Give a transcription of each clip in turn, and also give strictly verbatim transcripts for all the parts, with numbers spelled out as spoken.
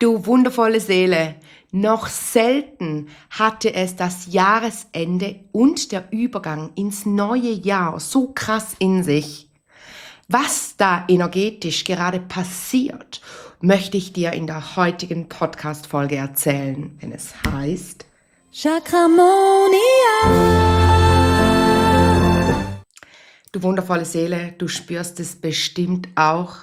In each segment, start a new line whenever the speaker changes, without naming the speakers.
Du wundervolle Seele, noch selten hatte es das Jahresende und der Übergang ins neue Jahr so krass in sich. Was da energetisch gerade passiert, möchte ich dir in der heutigen Podcast-Folge erzählen, wenn es heißt Chakramonia. Du wundervolle Seele, du spürst es bestimmt auch.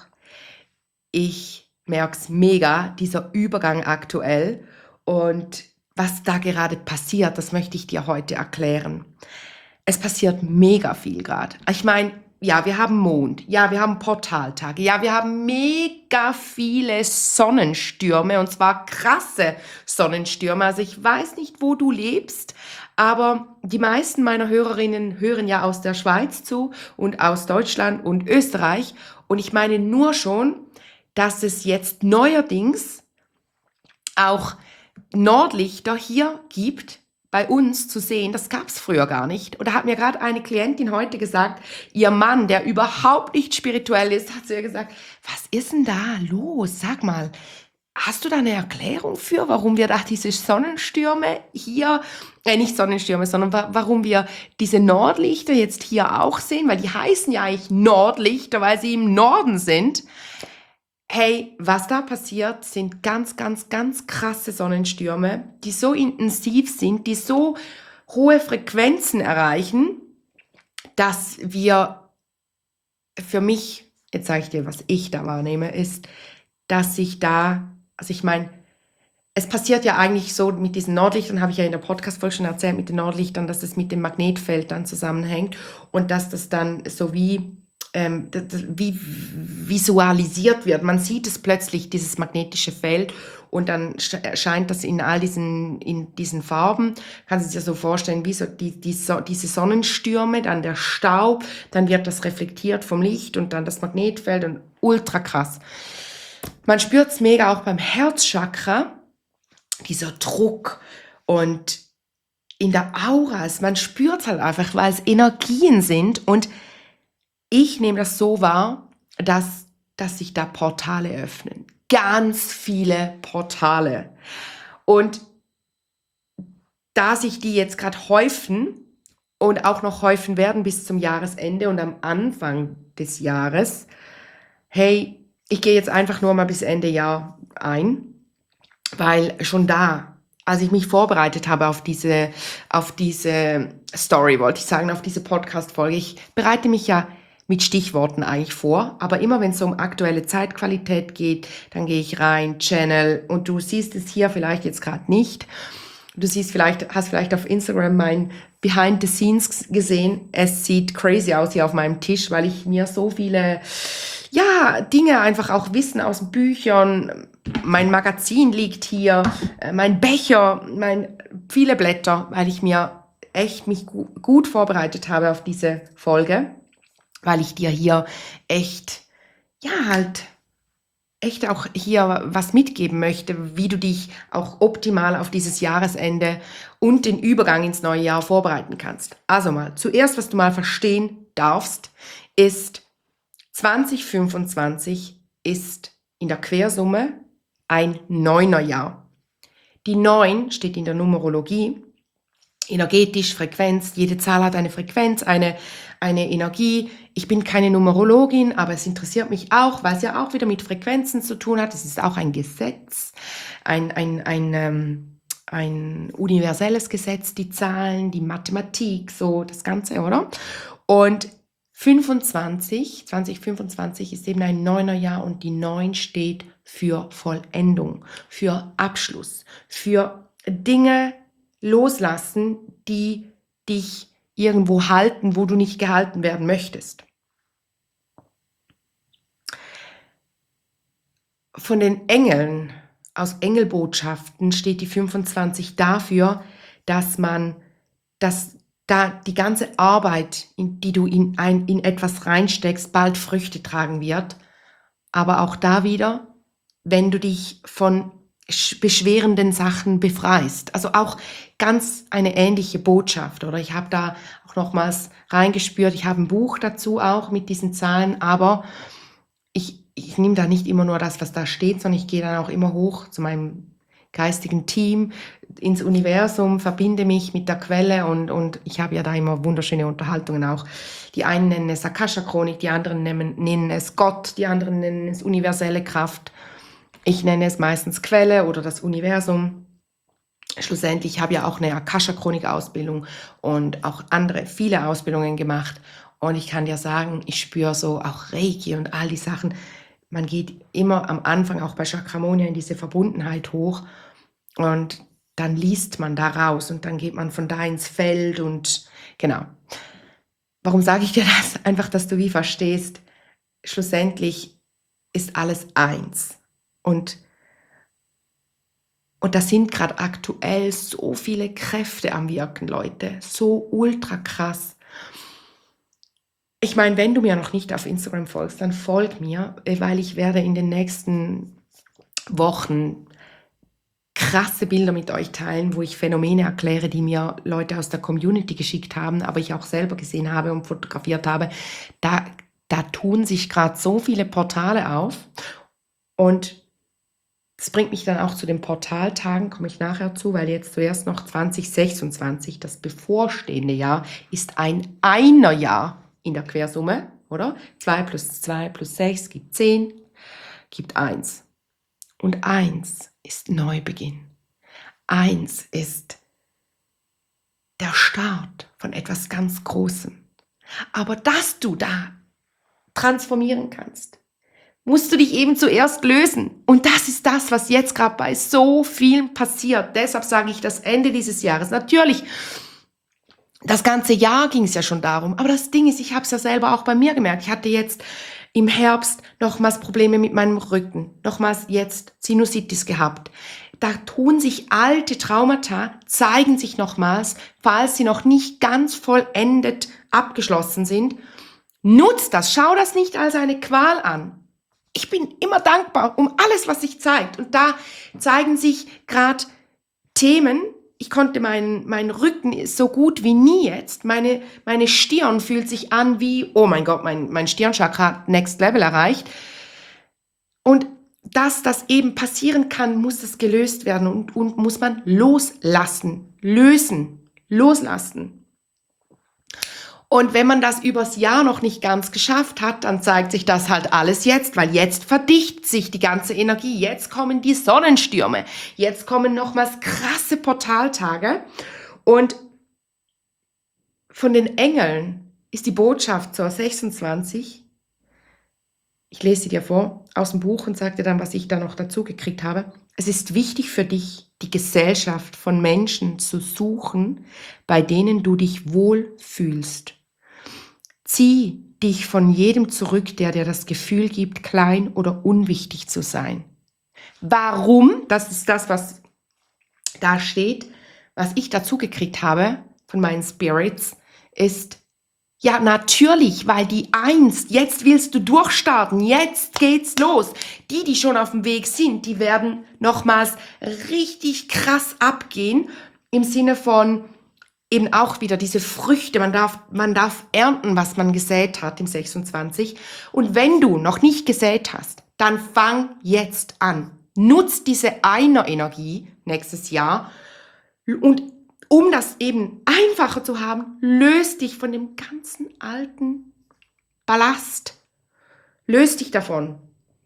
Ich merke es mega, dieser Übergang aktuell, und was da gerade passiert, das möchte ich dir heute erklären. Es passiert mega viel gerade. Ich meine, ja, wir haben Mond, ja, wir haben Portaltage, ja, wir haben mega viele Sonnenstürme, und zwar krasse Sonnenstürme. Also ich weiß nicht, wo du lebst, aber die meisten meiner Hörerinnen hören ja aus der Schweiz zu und aus Deutschland und Österreich, und ich meine nur schon, dass es jetzt neuerdings auch Nordlichter hier gibt, bei uns zu sehen. Das gab es früher gar nicht. Und da hat mir gerade eine Klientin heute gesagt, ihr Mann, der überhaupt nicht spirituell ist, hat zu ihr gesagt, was ist denn da los? Sag mal, hast du da eine Erklärung für, warum wir da diese Sonnenstürme hier, äh, nicht Sonnenstürme, sondern wa- warum wir diese Nordlichter jetzt hier auch sehen? Weil die heißen ja eigentlich Nordlichter, weil sie im Norden sind. Hey, was da passiert, sind ganz, ganz, ganz krasse Sonnenstürme, die so intensiv sind, die so hohe Frequenzen erreichen, dass wir, für mich, jetzt sage ich dir, was ich da wahrnehme, ist, dass ich da, also ich meine, es passiert ja eigentlich so mit diesen Nordlichtern, habe ich ja in der Podcast-Folge schon erzählt, mit den Nordlichtern, dass es mit dem Magnetfeld dann zusammenhängt und dass das dann so wie ähm, das, das, wie visualisiert wird. Man sieht es plötzlich, dieses magnetische Feld, und dann erscheint das in all diesen, in diesen Farben. Kannst du dir so vorstellen, wie so die, die, so, diese Sonnenstürme, dann der Staub, dann wird das reflektiert vom Licht und dann das Magnetfeld, und ultra krass. Man spürt es mega auch beim Herzchakra, dieser Druck, und in der Aura, man spürt es halt einfach, weil es Energien sind, und ich nehme das so wahr, dass, dass sich da Portale öffnen. Ganz viele Portale. Und da sich die jetzt gerade häufen und auch noch häufen werden bis zum Jahresende und am Anfang des Jahres, hey, ich gehe jetzt einfach nur mal bis Ende Jahr ein, weil schon da, als ich mich vorbereitet habe auf diese, auf diese Story, wollte ich sagen, auf diese Podcast-Folge, ich bereite mich ja mit Stichworten eigentlich vor, aber immer wenn es um aktuelle Zeitqualität geht, dann gehe ich rein, Channel, und du siehst es hier vielleicht jetzt gerade nicht. Du siehst vielleicht, hast vielleicht auf Instagram mein Behind the Scenes gesehen. Es sieht crazy aus hier auf meinem Tisch, weil ich mir so viele, ja, Dinge einfach auch Wissen aus den Büchern, mein Magazin liegt hier, mein Becher, mein, viele Blätter, weil ich mir echt mich gu- gut vorbereitet habe auf diese Folge, weil ich dir hier echt, ja, halt, echt auch hier was mitgeben möchte, wie du dich auch optimal auf dieses Jahresende und den Übergang ins neue Jahr vorbereiten kannst. Also mal, zuerst, was du mal verstehen darfst, ist, zwanzig fünfundzwanzig ist in der Quersumme ein Neunerjahr. Die neun steht in der Numerologie, energetisch, Frequenz, jede Zahl hat eine Frequenz, eine, eine Energie. Ich bin keine Numerologin, aber es interessiert mich auch, weil es ja auch wieder mit Frequenzen zu tun hat. Es ist auch ein Gesetz, ein, ein, ein, ähm, ein universelles Gesetz, die Zahlen, die Mathematik, so das Ganze, oder? Und fünfundzwanzig, zwanzig fünfundzwanzig ist eben ein Neunerjahr, und die neun steht für Vollendung, für Abschluss, für Dinge loslassen, die dich irgendwo halten, wo du nicht gehalten werden möchtest. Von den Engeln, aus Engelbotschaften, steht die fünfundzwanzig dafür, dass man, dass da die ganze Arbeit, in, die du in, ein, in etwas reinsteckst, bald Früchte tragen wird. Aber auch da wieder, wenn du dich von sch- beschwerenden Sachen befreist. Also auch ganz eine ähnliche Botschaft. Oder ich habe da auch nochmals reingespürt, ich habe ein Buch dazu auch mit diesen Zahlen, aber ich, ich nehme da nicht immer nur das, was da steht, sondern ich gehe dann auch immer hoch zu meinem geistigen Team, ins Universum, verbinde mich mit der Quelle und, und ich habe ja da immer wunderschöne Unterhaltungen auch. Die einen nennen es Akasha-Chronik, die anderen nennen, nennen es Gott, die anderen nennen es universelle Kraft. Ich nenne es meistens Quelle oder das Universum. Schlussendlich habe ich ja auch eine Akasha-Chronik-Ausbildung und auch andere, viele Ausbildungen gemacht. Und ich kann dir sagen, ich spüre so auch Reiki und all die Sachen. Man geht immer am Anfang auch bei Chakramonia in diese Verbundenheit hoch und dann liest man da raus und dann geht man von da ins Feld und genau. Warum sage ich dir das? Einfach, dass du wie verstehst, schlussendlich ist alles eins. Und, und da sind gerade aktuell so viele Kräfte am Wirken, Leute. So ultra krass. Ich meine, wenn du mir noch nicht auf Instagram folgst, dann folg mir, weil ich werde in den nächsten Wochen krasse Bilder mit euch teilen, wo ich Phänomene erkläre, die mir Leute aus der Community geschickt haben, aber ich auch selber gesehen habe und fotografiert habe. Da, da tun sich gerade so viele Portale auf und das bringt mich dann auch zu den Portaltagen, komme ich nachher zu, weil jetzt zuerst noch zwanzig sechsundzwanzig, das bevorstehende Jahr, ist ein Einerjahr in der Quersumme, oder? zwei plus zwei plus sechs gibt zehn, gibt eins. Und eins ist Neubeginn. Eins ist der Start von etwas ganz Großem. Aber dass du da transformieren kannst, musst du dich eben zuerst lösen. Und das ist das, was jetzt gerade bei so vielen passiert. Deshalb sage ich, das Ende dieses Jahres. Natürlich, das ganze Jahr ging es ja schon darum. Aber das Ding ist, ich habe es ja selber auch bei mir gemerkt. Ich hatte jetzt im Herbst nochmals Probleme mit meinem Rücken. Nochmals jetzt Sinusitis gehabt. Da tun sich alte Traumata, zeigen sich nochmals, falls sie noch nicht ganz vollendet abgeschlossen sind. Nutz das, schau das nicht als eine Qual an. Ich bin immer dankbar um alles, was sich zeigt. Und da zeigen sich gerade Themen. Ich konnte meinen, mein Rücken ist so gut wie nie jetzt. Meine, meine Stirn fühlt sich an wie, oh mein Gott, mein, mein Stirnchakra hat Next Level erreicht. Und dass das eben passieren kann, muss das gelöst werden und, und muss man loslassen, lösen, loslassen. Und wenn man das übers Jahr noch nicht ganz geschafft hat, dann zeigt sich das halt alles jetzt, weil jetzt verdichtet sich die ganze Energie, jetzt kommen die Sonnenstürme, jetzt kommen nochmals krasse Portaltage und von den Engeln ist die Botschaft zur sechsundzwanzig, ich lese sie dir vor, aus dem Buch und sage dir dann, was ich da noch dazu gekriegt habe. Es ist wichtig für dich, die Gesellschaft von Menschen zu suchen, bei denen du dich wohlfühlst. Zieh dich von jedem zurück, der dir das Gefühl gibt, klein oder unwichtig zu sein. Warum? Das ist das, was da steht. Was ich dazu gekriegt habe von meinen Spirits, ist, ja, natürlich, weil die Eins, jetzt willst du durchstarten, jetzt geht's los. Die, die schon auf dem Weg sind, die werden nochmals richtig krass abgehen, im Sinne von eben auch wieder diese Früchte, man darf, man darf ernten, was man gesät hat im sechsundzwanzig. Und wenn du noch nicht gesät hast, dann fang jetzt an. Nutz diese Einer-Energie nächstes Jahr und um das eben einfacher zu haben, löst dich von dem ganzen alten Ballast. Löst dich davon,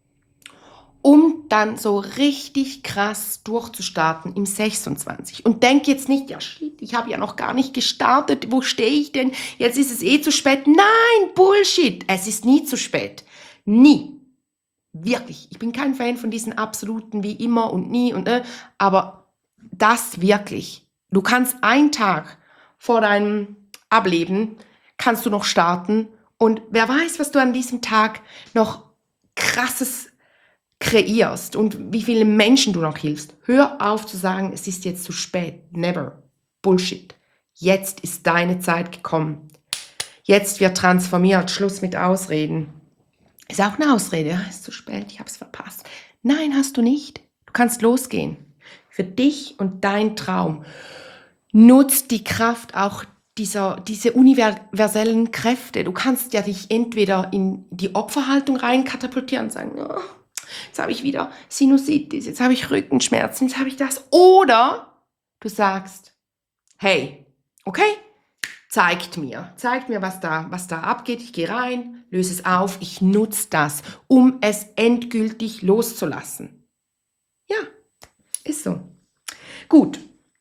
um dann so richtig krass durchzustarten im sechsundzwanzig. Und denk jetzt nicht, ja shit, ich habe ja noch gar nicht gestartet, wo stehe ich denn? Jetzt ist es eh zu spät. Nein, Bullshit, es ist nie zu spät. Nie. Wirklich. Ich bin kein Fan von diesen absoluten wie immer und nie und äh, aber das wirklich. Du kannst einen Tag vor deinem Ableben, kannst du noch starten und wer weiß, was du an diesem Tag noch krasses kreierst und wie viele Menschen du noch hilfst. Hör auf zu sagen, es ist jetzt zu spät. Never. Bullshit. Jetzt ist deine Zeit gekommen. Jetzt wird transformiert. Schluss mit Ausreden. Ist auch eine Ausrede. Ja, ist zu spät, ich habe es verpasst. Nein, hast du nicht. Du kannst losgehen. Für dich und dein Traum. Nutz die Kraft auch dieser, diese universellen Kräfte. Du kannst ja dich entweder in die Opferhaltung rein katapultieren und sagen, oh, jetzt habe ich wieder Sinusitis, jetzt habe ich Rückenschmerzen, jetzt habe ich das. Oder du sagst, hey, okay, zeigt mir, zeigt mir, was da, was da abgeht. Ich gehe rein, löse es auf, ich nutze das, um es endgültig loszulassen. Ja, ist so. Gut.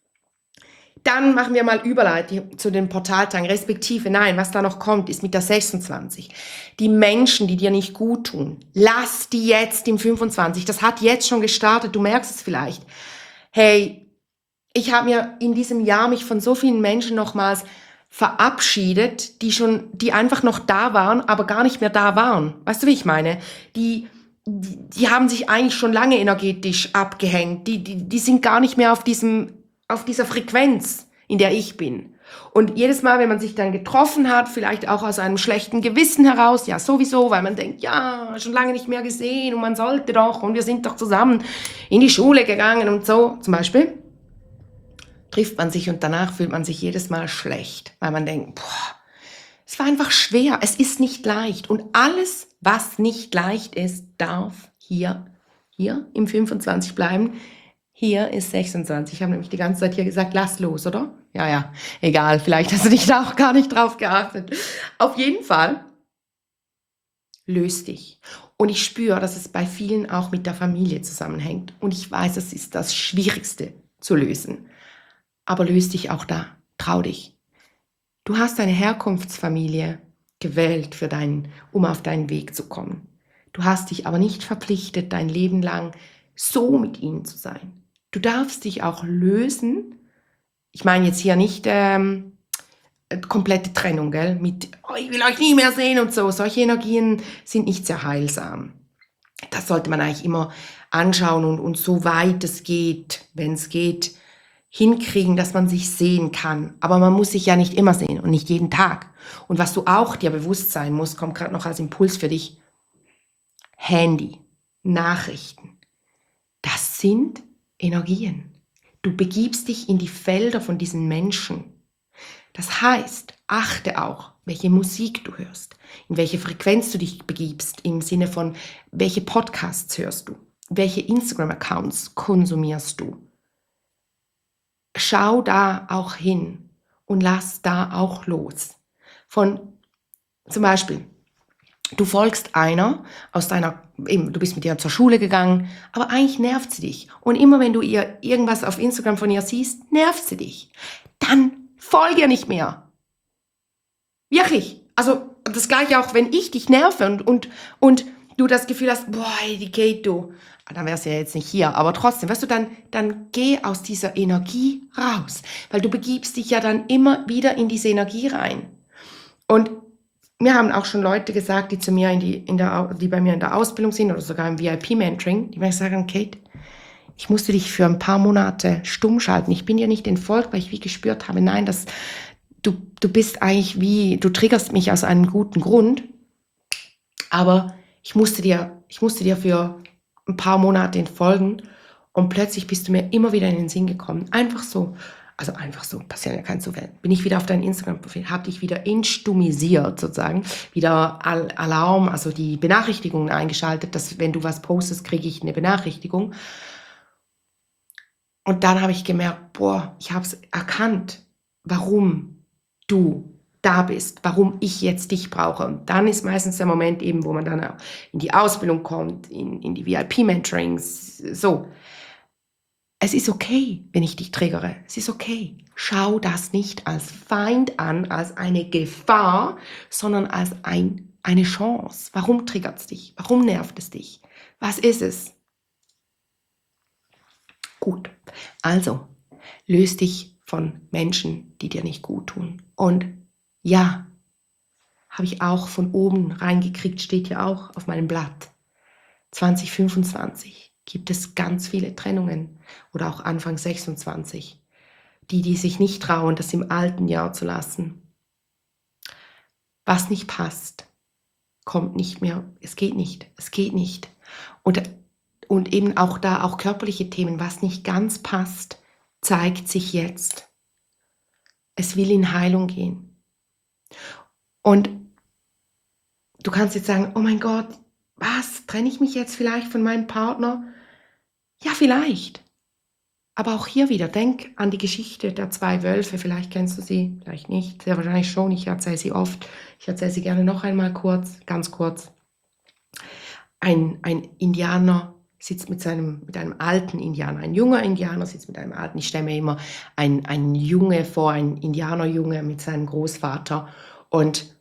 Dann machen wir mal Überleitung zu den Portaltagen, respektive, nein, was da noch kommt, ist mit der sechsundzwanzig. Die Menschen, die dir nicht gut tun, lass die jetzt im fünfundzwanzig. Das hat jetzt schon gestartet, du merkst es vielleicht. Hey, ich habe mir in diesem Jahr mich von so vielen Menschen nochmals verabschiedet, die schon, die einfach noch da waren, aber gar nicht mehr da waren. Weißt du, wie ich meine? Die, die, die haben sich eigentlich schon lange energetisch abgehängt. Die, die, die sind gar nicht mehr auf diesem auf dieser Frequenz, in der ich bin. Und jedes Mal, wenn man sich dann getroffen hat, vielleicht auch aus einem schlechten Gewissen heraus, ja sowieso, weil man denkt, ja, schon lange nicht mehr gesehen und man sollte doch und wir sind doch zusammen in die Schule gegangen und so, zum Beispiel, trifft man sich und danach fühlt man sich jedes Mal schlecht, weil man denkt, boah, es war einfach schwer, es ist nicht leicht und alles, was nicht leicht ist, darf hier, hier im fünfundzwanzig bleiben. Hier ist sechsundzwanzig. Ich habe nämlich die ganze Zeit hier gesagt, lass los, oder? Ja, ja, egal. Vielleicht hast du dich da auch gar nicht drauf geachtet. Auf jeden Fall, löst dich. Und ich spüre, dass es bei vielen auch mit der Familie zusammenhängt. Und ich weiß, es ist das Schwierigste zu lösen. Aber löst dich auch da. Trau dich. Du hast deine Herkunftsfamilie gewählt, für deinen, um auf deinen Weg zu kommen. Du hast dich aber nicht verpflichtet, dein Leben lang so mit ihnen zu sein. Du darfst dich auch lösen. Ich meine jetzt hier nicht ähm, komplette Trennung, gell? Mit, oh, ich will euch nie mehr sehen und so. Solche Energien sind nicht sehr heilsam. Das sollte man eigentlich immer anschauen und, und so weit es geht, wenn es geht, hinkriegen, dass man sich sehen kann. Aber man muss sich ja nicht immer sehen und nicht jeden Tag. Und was du auch dir bewusst sein musst, kommt gerade noch als Impuls für dich. Handy, Nachrichten, das sind Energien. Du begibst dich in die Felder von diesen Menschen. Das heißt, achte auch, welche Musik du hörst, in welche Frequenz du dich begibst, im Sinne von, welche Podcasts hörst du, welche Instagram-Accounts konsumierst du. Schau da auch hin und lass da auch los. Von, zum Beispiel, du folgst einer aus deiner, eben, du bist mit ihr zur Schule gegangen, aber eigentlich nervt sie dich. Und immer wenn du ihr irgendwas auf Instagram von ihr siehst, nervt sie dich. Dann folge ihr nicht mehr. Wirklich. Also das Gleiche auch, wenn ich dich nerve und, und, und du das Gefühl hast, boah, die Kate, du, dann wärst du ja jetzt nicht hier, aber trotzdem, weißt du, dann, dann geh aus dieser Energie raus, weil du begibst dich ja dann immer wieder in diese Energie rein. Und mir haben auch schon Leute gesagt, die zu mir in die, in der, die bei mir in der Ausbildung sind oder sogar im V I P-Mentoring, die mir sagen, Kate, ich musste dich für ein paar Monate stumm schalten. Ich bin dir nicht entfolgt, weil ich wie gespürt habe, nein, das, du, du bist eigentlich wie, du triggerst mich aus einem guten Grund, aber ich musste dir, ich musste dir für ein paar Monate entfolgen und plötzlich bist du mir immer wieder in den Sinn gekommen. Einfach so. Also einfach so, passiert ja kein Zufall. Bin ich wieder auf dein Instagram-Profil, habe dich wieder instummisiert sozusagen, wieder Al- Alarm, also die Benachrichtigungen eingeschaltet, dass wenn du was postest, kriege ich eine Benachrichtigung. Und dann habe ich gemerkt, boah, ich habe es erkannt, warum du da bist, warum ich jetzt dich brauche. Und dann ist meistens der Moment eben, wo man dann in die Ausbildung kommt, in, in die V I P-Mentorings, so. Es ist okay, wenn ich dich triggere. Es ist okay. Schau das nicht als Feind an, als eine Gefahr, sondern als ein, eine Chance. Warum triggert es dich? Warum nervt es dich? Was ist es? Gut. Also, löse dich von Menschen, die dir nicht gut tun. Und ja, habe ich auch von oben reingekriegt, steht ja auch auf meinem Blatt. zwanzig fünfundzwanzig. Gibt es ganz viele Trennungen oder auch Anfang sechsundzwanzig. Die, die sich nicht trauen, das im alten Jahr zu lassen. Was nicht passt, kommt nicht mehr. Es geht nicht. Es geht nicht. Und, und eben auch da, auch körperliche Themen, was nicht ganz passt, zeigt sich jetzt. Es will in Heilung gehen. Und du kannst jetzt sagen, oh mein Gott, was, trenne ich mich jetzt vielleicht von meinem Partner? Ja, vielleicht. Aber auch hier wieder, denk an die Geschichte der zwei Wölfe. Vielleicht kennst du sie, vielleicht nicht. Sehr wahrscheinlich schon, ich erzähle sie oft. Ich erzähle sie gerne noch einmal kurz, ganz kurz. Ein, ein Indianer sitzt mit, seinem, mit einem alten Indianer, ein junger Indianer sitzt mit einem alten, ich stelle mir immer einen, einen Junge vor, ein Indianerjunge mit seinem Großvater und,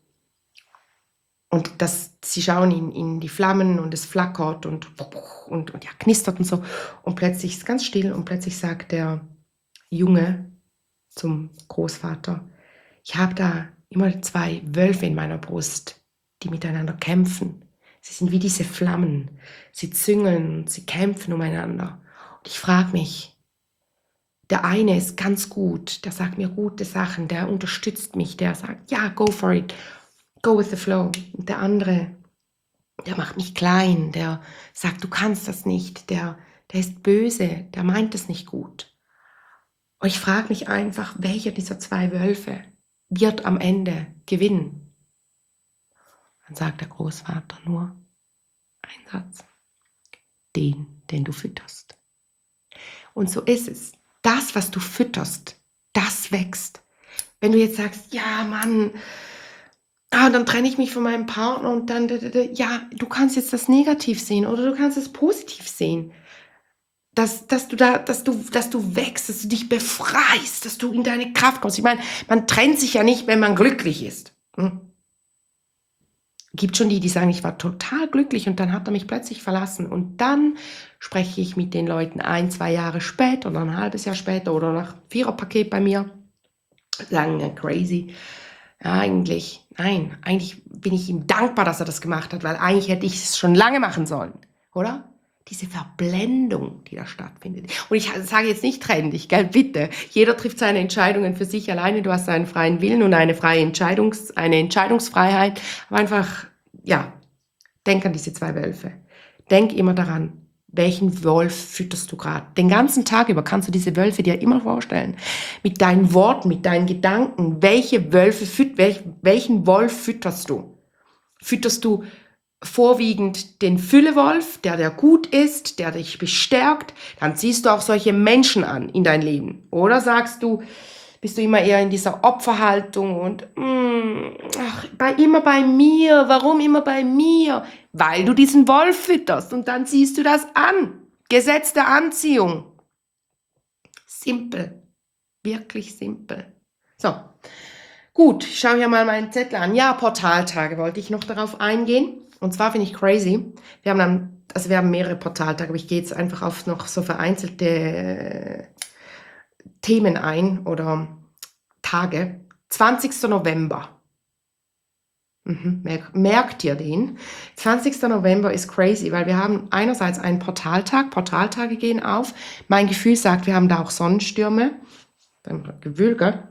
und das, sie schauen in, in die Flammen und es flackert und, und, und ja, knistert und so und plötzlich ist es ganz still und plötzlich sagt der Junge zum Großvater, ich habe da immer zwei Wölfe in meiner Brust, die miteinander kämpfen. Sie sind wie diese Flammen. Sie züngeln, sie kämpfen umeinander. Und ich frage mich, der eine ist ganz gut, der sagt mir gute Sachen, der unterstützt mich, der sagt, ja, go for it, go with the flow. Und der andere, der macht mich klein, der sagt, du kannst das nicht, der, der ist böse, der meint es nicht gut. Und ich frage mich einfach, welcher dieser zwei Wölfe wird am Ende gewinnen? Dann sagt der Großvater nur einen Satz. Den, den du fütterst. Und so ist es. Das, was du fütterst, das wächst. Wenn du jetzt sagst, ja Mann, ah, dann trenne ich mich von meinem Partner und dann, ja, du kannst jetzt das negativ sehen oder du kannst es positiv sehen. Dass, dass, du da, dass, du, dass du wächst, dass du dich befreist, dass du in deine Kraft kommst. Ich meine, man trennt sich ja nicht, wenn man glücklich ist. Hm? Gibt schon die, die sagen, ich war total glücklich und dann hat er mich plötzlich verlassen. Und dann spreche ich mit den Leuten ein, zwei Jahre später oder ein halbes Jahr später oder nach Viererpaket bei mir. Sagen, ja, crazy. Ja, eigentlich, nein, eigentlich bin ich ihm dankbar, dass er das gemacht hat, weil eigentlich hätte ich es schon lange machen sollen, oder? Diese Verblendung, die da stattfindet. Und ich sage jetzt nicht trenn dich, gell, bitte. Jeder trifft seine Entscheidungen für sich alleine. Du hast einen freien Willen und eine freie Entscheidungs-, eine Entscheidungsfreiheit. Aber einfach, ja, denk an diese zwei Wölfe. Denk immer daran, welchen Wolf fütterst du gerade. Den ganzen Tag über kannst du diese Wölfe dir immer vorstellen. Mit deinen Worten, mit deinen Gedanken. Welche Wölfe, füt- welch, welchen Wolf fütterst du? Fütterst du vorwiegend den Füllewolf, der der gut ist, der dich bestärkt, dann ziehst du auch solche Menschen an in dein Leben. Oder sagst du, bist du immer eher in dieser Opferhaltung und mm, ach, bei, immer bei mir, warum immer bei mir? Weil du diesen Wolf fütterst und dann ziehst du das an. Gesetz der Anziehung. Simpel. Wirklich simpel. So, gut, ich schaue hier mal meinen Zettel an. Ja, Portaltage wollte ich noch darauf eingehen. Und zwar finde ich crazy, wir haben dann, also wir haben mehrere Portaltage, aber ich gehe jetzt einfach auf noch so vereinzelte äh, Themen ein oder Tage. zwanzigster November. Mhm, merk, merkt ihr den? zwanzigster November ist crazy, weil wir haben einerseits einen Portaltag, Portaltage gehen auf. Mein Gefühl sagt, wir haben da auch Sonnenstürme, beim Gewölbe.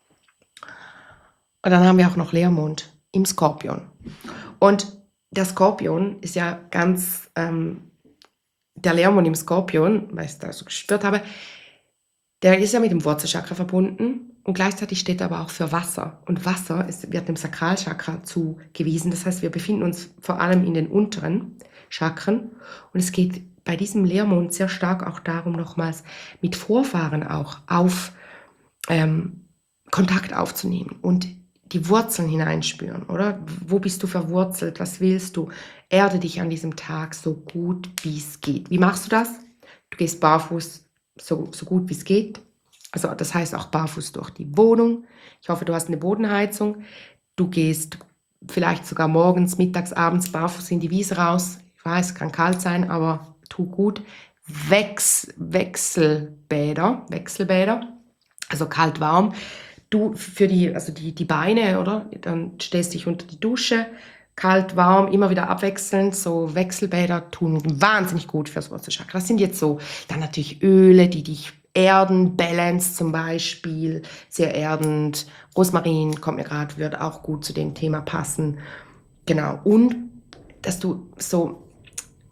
Und dann haben wir auch noch Leermond im Skorpion. Und der Skorpion ist ja ganz, ähm, der Leermond im Skorpion, weil ich es da so gespürt habe, der ist ja mit dem Wurzelchakra verbunden und gleichzeitig steht er aber auch für Wasser. Und Wasser ist, wird dem Sakralchakra zugewiesen. Das heißt, wir befinden uns vor allem in den unteren Chakren. Und es geht bei diesem Leermond sehr stark auch darum, nochmals mit Vorfahren auch auf ähm, Kontakt aufzunehmen und die Wurzeln hineinspüren, oder? Wo bist du verwurzelt? Was willst du? Erde dich an diesem Tag so gut, wie es geht. Wie machst du das? Du gehst barfuß so, so gut, wie es geht. Also das heißt auch barfuß durch die Wohnung. Ich hoffe, du hast eine Bodenheizung. Du gehst vielleicht sogar morgens, mittags, abends barfuß in die Wiese raus. Ich weiß, kann kalt sein, aber tu gut. Wechs, Wechselbäder, Wechselbäder, also kalt-warm. Du für die, also die, die Beine, oder? Dann stellst du dich unter die Dusche, kalt, warm, immer wieder abwechselnd. So Wechselbäder tun wahnsinnig gut fürs Wurzelchakra. Das sind jetzt so, dann natürlich Öle, die dich erden, Balance zum Beispiel, sehr erdend. Rosmarin kommt mir gerade, wird auch gut zu dem Thema passen. Genau. Und dass du so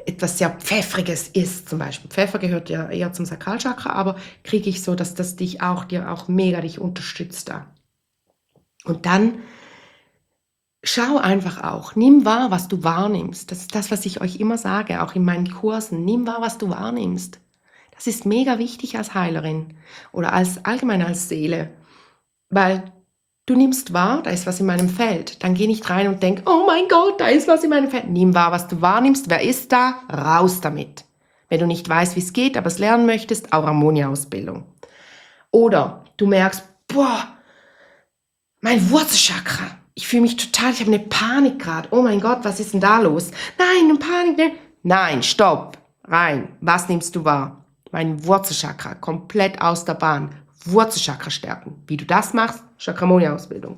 etwas sehr Pfeffriges isst, zum Beispiel. Pfeffer gehört ja eher zum Sakralchakra, aber kriege ich so, dass das dich auch, dir auch mega dich unterstützt da. Und dann schau einfach auch, nimm wahr, was du wahrnimmst. Das ist das, was ich euch immer sage, auch in meinen Kursen. Nimm wahr, was du wahrnimmst. Das ist mega wichtig als Heilerin oder als allgemein als Seele, weil du nimmst wahr, da ist was in meinem Feld. Dann geh nicht rein und denk, oh mein Gott, da ist was in meinem Feld. Nimm wahr, was du wahrnimmst. Wer ist da? Raus damit. Wenn du nicht weißt, wie es geht, aber es lernen möchtest, auch Harmonia-Ausbildung. Oder du merkst, boah, mein Wurzelchakra. Ich fühle mich total, ich habe eine Panik gerade. Oh mein Gott, was ist denn da los? Nein, eine Panik. Ne? Nein, stopp. Rein. Was nimmst du wahr? Mein Wurzelchakra, komplett aus der Bahn. Wurzelchakra stärken. Wie du das machst, Chakramonia-Ausbildung.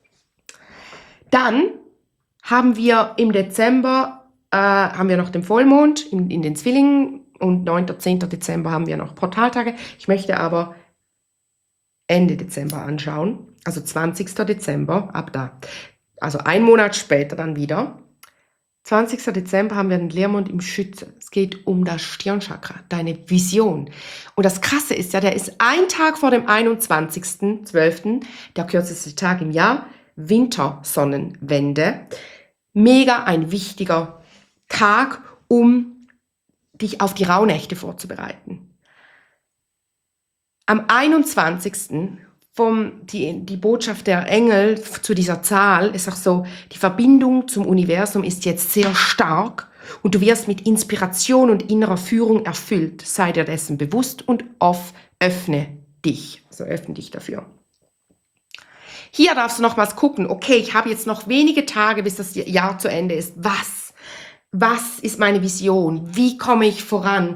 Dann haben wir im Dezember, äh, haben wir noch den Vollmond in, in den Zwillingen und neunten zehnten Dezember haben wir noch Portaltage. Ich möchte aber Ende Dezember anschauen, also zwanzigsten Dezember, ab da. Also ein Monat später dann wieder. zwanzigsten Dezember haben wir den Leermond im Schütze. Es geht um das Stirnchakra, deine Vision. Und das Krasse ist ja, der ist ein Tag vor dem einundzwanzigsten zwölften, der kürzeste Tag im Jahr, Wintersonnenwende. Mega ein wichtiger Tag, um dich auf die Rauhnächte vorzubereiten. Am einundzwanzigsten Vom, die, die Botschaft der Engel zu dieser Zahl ist auch so, die Verbindung zum Universum ist jetzt sehr stark und du wirst mit Inspiration und innerer Führung erfüllt. Sei dir dessen bewusst und off, öffne dich. Also öffne dich dafür. Hier darfst du nochmals gucken, okay, ich habe jetzt noch wenige Tage, bis das Jahr zu Ende ist. Was? Was ist meine Vision? Wie komme ich voran?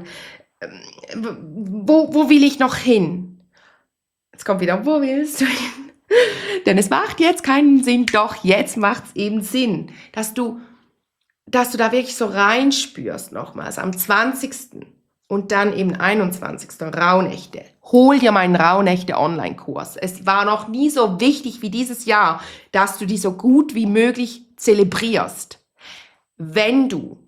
Wo, wo will ich noch hin? Jetzt kommt wieder, wo willst du hin? Denn es macht jetzt keinen Sinn, doch jetzt macht es eben Sinn, dass du, dass du da wirklich so reinspürst nochmals am zwanzigsten und dann eben einundzwanzigsten Rauhnächte. Hol dir meinen Rauhnächte-Online-Kurs. Es war noch nie so wichtig wie dieses Jahr, dass du die so gut wie möglich zelebrierst. Wenn du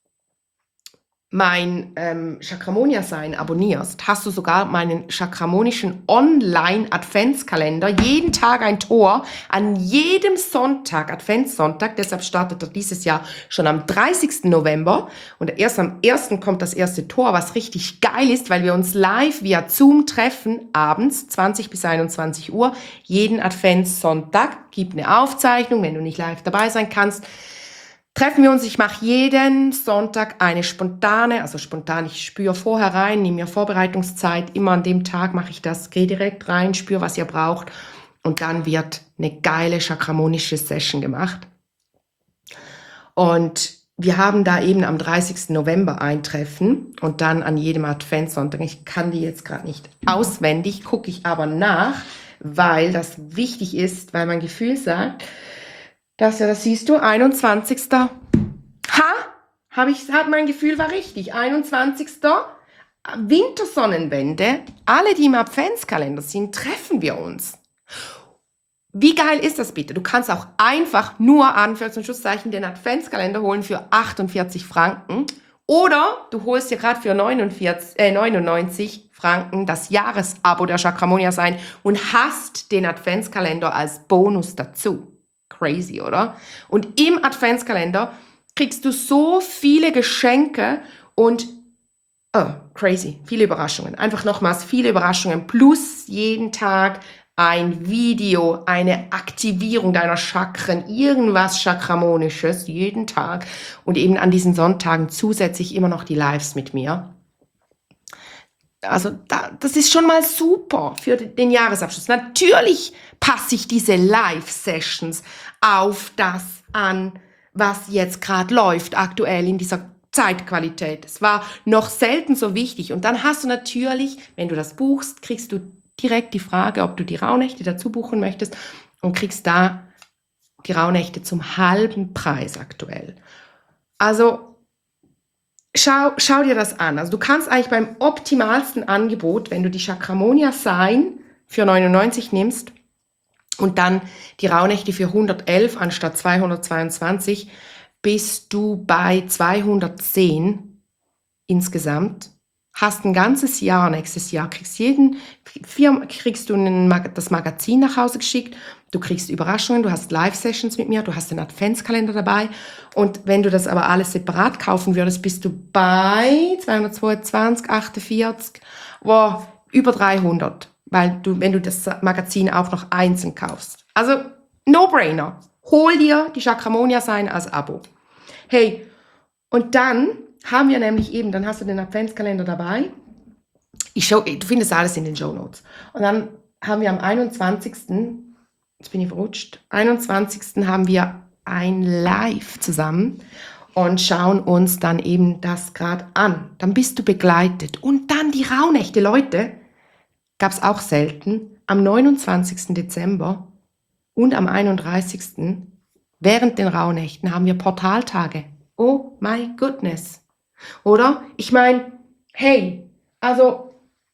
mein ähm, Chakramonia-Sein abonnierst, hast du sogar meinen chakramonischen Online-Adventskalender. Jeden Tag ein Tor, an jedem Sonntag, Adventssonntag. Deshalb startet er dieses Jahr schon am dreißigsten November. Und erst am ersten kommt das erste Tor, was richtig geil ist, weil wir uns live via Zoom treffen, abends zwanzig bis einundzwanzig Uhr. Jeden Adventssonntag gibt eine Aufzeichnung, wenn du nicht live dabei sein kannst. Treffen wir uns, ich mache jeden Sonntag eine spontane, also spontan, ich spüre vorher rein, nehme mir Vorbereitungszeit, immer an dem Tag mache ich das, gehe direkt rein, spüre, was ihr braucht und dann wird eine geile chakramonische Session gemacht. Und wir haben da eben am dreißigsten November ein Treffen und dann an jedem Adventssonntag, ich kann die jetzt gerade nicht auswendig, gucke ich aber nach, weil das wichtig ist, weil mein Gefühl sagt, Das, ja, das siehst du, einundzwanzigsten Ha, habe ich, hat mein Gefühl war richtig. einundzwanzigsten Wintersonnenwende. Alle, die im Adventskalender sind, treffen wir uns. Wie geil ist das bitte? Du kannst auch einfach nur Anführungs- und Schlusszeichen den Adventskalender holen für achtundvierzig Franken. Oder du holst dir gerade für neunundvierzig, äh, neunundneunzig Franken das Jahresabo der Chakramonia Sein und hast den Adventskalender als Bonus dazu. Crazy, oder? Und im Adventskalender kriegst du so viele Geschenke und oh, crazy, viele Überraschungen. Einfach nochmals viele Überraschungen plus jeden Tag ein Video, eine Aktivierung deiner Chakren, irgendwas Chakramonisches jeden Tag und eben an diesen Sonntagen zusätzlich immer noch die Lives mit mir. Also da, das ist schon mal super für den Jahresabschluss. Natürlich passe ich diese Live-Sessions auf das an, was jetzt gerade läuft, aktuell in dieser Zeitqualität. Es war noch selten so wichtig. Und dann hast du natürlich, wenn du das buchst, kriegst du direkt die Frage, ob du die Rauhnächte dazu buchen möchtest und kriegst da die Rauhnächte zum halben Preis aktuell. Also Schau, schau dir das an. Also du kannst eigentlich beim optimalsten Angebot, wenn du die Chakramonia Sein für neunundneunzig nimmst und dann die Rauhnächte für hundertelf anstatt zweihundertzweiundzwanzig, bist du bei zweihundertzehn insgesamt. Hast ein ganzes Jahr, nächstes Jahr kriegst jeden vier, kriegst du ein, Mag- das Magazin nach Hause geschickt, du kriegst Überraschungen, du hast Live-Sessions mit mir, du hast den Adventskalender dabei und wenn du das aber alles separat kaufen würdest, bist du bei zweihundertzweiundzwanzig, achtundvierzig, wow, über dreihundert, weil du, wenn du das Magazin auch noch einzeln kaufst. Also, No-Brainer. Hol dir die Chakramonia sein als Abo. Hey, und dann haben wir nämlich eben, dann hast du den Adventskalender dabei. Ich show, du findest alles in den Shownotes. Und dann haben wir am einundzwanzigsten, jetzt bin ich verrutscht, einundzwanzigsten haben wir ein Live zusammen und schauen uns dann eben das gerade an. Dann bist du begleitet. Und dann die Rauhnächte, Leute, gab es auch selten, am neunundzwanzigsten Dezember und am einunddreißigsten während den Rauhnächten haben wir Portaltage. Oh my goodness. Oder? Ich meine, hey, also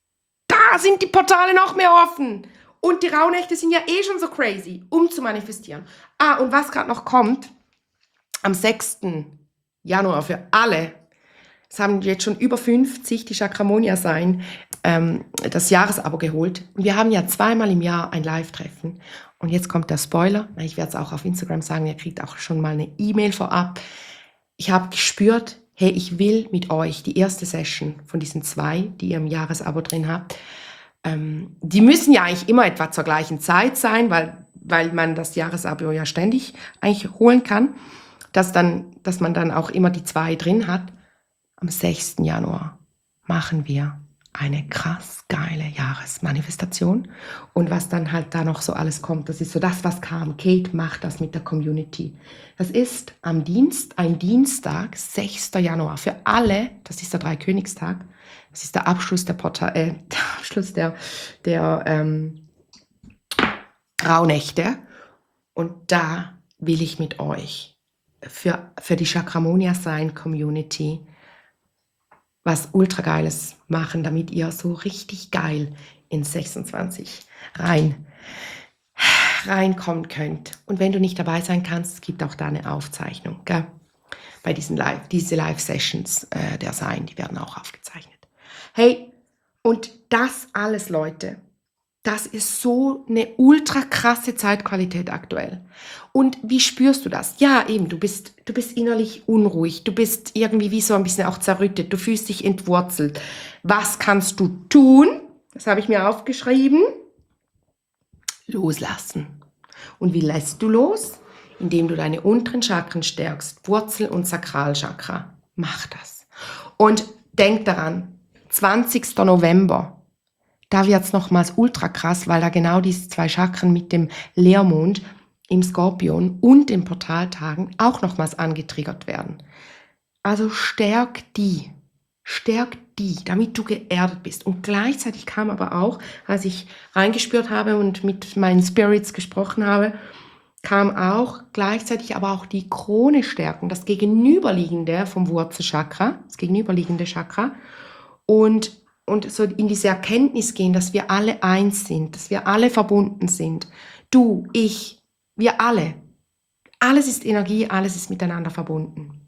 da sind die Portale noch mehr offen. Und die Rauhnächte sind ja eh schon so crazy, um zu manifestieren. Ah, und was gerade noch kommt, am sechsten Januar für alle, es haben jetzt schon über fünfzig, die Chakramonia sein, ähm, das Jahresabo geholt. Und wir haben ja zweimal im Jahr ein Live-Treffen. Und jetzt kommt der Spoiler. Ich werde es auch auf Instagram sagen, ihr kriegt auch schon mal eine E-Mail vorab. Ich habe gespürt, hey, ich will mit euch die erste Session von diesen zwei, die ihr im Jahresabo drin habt, ähm, die müssen ja eigentlich immer etwa zur gleichen Zeit sein, weil, weil man das Jahresabo ja ständig eigentlich holen kann, dass, dann, dass man dann auch immer die zwei drin hat. Am sechsten Januar machen wir eine krass geile Jahresmanifestation. Und was dann halt da noch so alles kommt, das ist so das, was kam. Kate macht das mit der Community. Das ist am Dienst, ein Dienstag, sechsten Januar. Für alle, das ist der Dreikönigstag, das ist der Abschluss der, Porta äh, der, Abschluss der, der ähm, Rauhnächte. Und da will ich mit euch für, für die Chakramonia Sein Community was ultra Geiles machen, damit ihr so richtig geil in sechsundzwanzig rein, reinkommen könnt. Und wenn du nicht dabei sein kannst, es gibt auch da eine Aufzeichnung, gell? Bei diesen Live, diese Live-Sessions äh, der Sein, die werden auch aufgezeichnet. Hey, und das alles, Leute, das ist so eine ultra krasse Zeitqualität aktuell. Und wie spürst du das? Ja, eben, du bist, du bist innerlich unruhig, du bist irgendwie wie so ein bisschen auch zerrüttet, du fühlst dich entwurzelt. Was kannst du tun? Das habe ich mir aufgeschrieben. Loslassen. Und wie lässt du los? Indem du deine unteren Chakren stärkst, Wurzel- und Sakralchakra. Mach das. Und denk daran, zwanzigsten November, da wird es nochmals ultra krass, weil da genau diese zwei Chakren mit dem Leermond im Skorpion und den Portaltagen auch nochmals angetriggert werden. Also stärk die, stärk die, damit du geerdet bist. Und gleichzeitig kam aber auch, als ich reingespürt habe und mit meinen Spirits gesprochen habe, kam auch gleichzeitig aber auch die Krone stärken, das Gegenüberliegende vom Wurzelchakra, das gegenüberliegende Chakra und und so in diese Erkenntnis gehen, dass wir alle eins sind, dass wir alle verbunden sind. Du, ich, wir alle. Alles ist Energie, alles ist miteinander verbunden.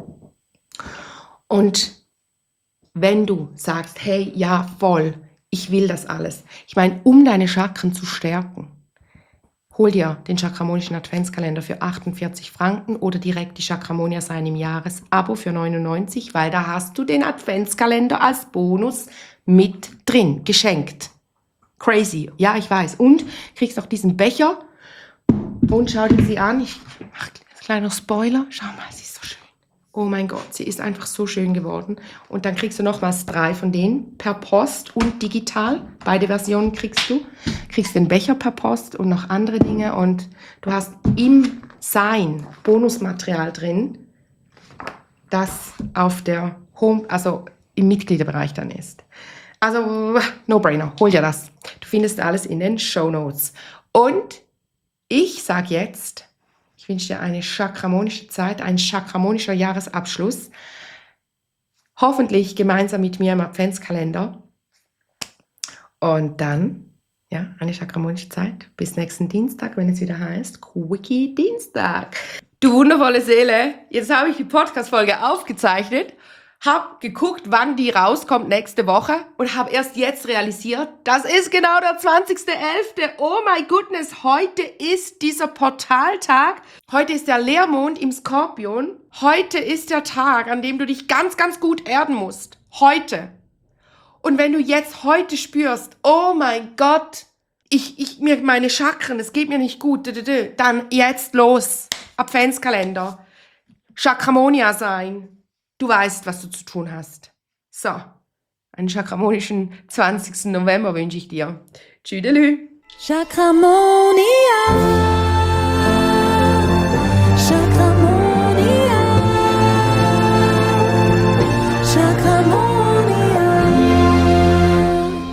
Und wenn du sagst, hey, ja, voll, ich will das alles. Ich meine, um deine Chakren zu stärken, hol dir den Chakramonischen Adventskalender für achtundvierzig Franken oder direkt die Chakramonia Sein im Jahresabo für neunundneunzig, weil da hast du den Adventskalender als Bonus mit drin, geschenkt. Crazy, ja, ich weiß. Und kriegst auch diesen Becher und schau dir sie an. Ich mache ein kleiner Spoiler. Schau mal, sie ist so schön. Oh mein Gott, sie ist einfach so schön geworden. Und dann kriegst du nochmals drei von denen per Post und digital. Beide Versionen kriegst du. Kriegst den Becher per Post und noch andere Dinge. Und du hast im Sein Bonusmaterial drin, das auf der Home, also im Mitgliederbereich dann ist. Also, no-brainer, hol dir das. Du findest alles in den Shownotes. Und ich sage jetzt, ich wünsche dir eine chakramonische Zeit, ein chakramonischer Jahresabschluss. Hoffentlich gemeinsam mit mir im Adventskalender. Und dann, ja, eine chakramonische Zeit. Bis nächsten Dienstag, wenn es wieder heißt Quickie Dienstag. Du wundervolle Seele, jetzt habe ich die Podcast-Folge aufgezeichnet, hab geguckt, wann die rauskommt nächste Woche und habe erst jetzt realisiert, das ist genau der zwanzigster elfte Oh my goodness, heute ist dieser Portaltag. Heute ist der Leermond im Skorpion. Heute ist der Tag, an dem du dich ganz, ganz gut erden musst. Heute. Und wenn du jetzt heute spürst, oh mein Gott, ich, ich, mir, meine Chakren, es geht mir nicht gut, dann jetzt los. Adventskalender. Chakramonia sein. Du weißt, was du zu tun hast. So, einen chakramonischen zwanzigsten November wünsche ich dir. Tschüdelü.
Chakramonia.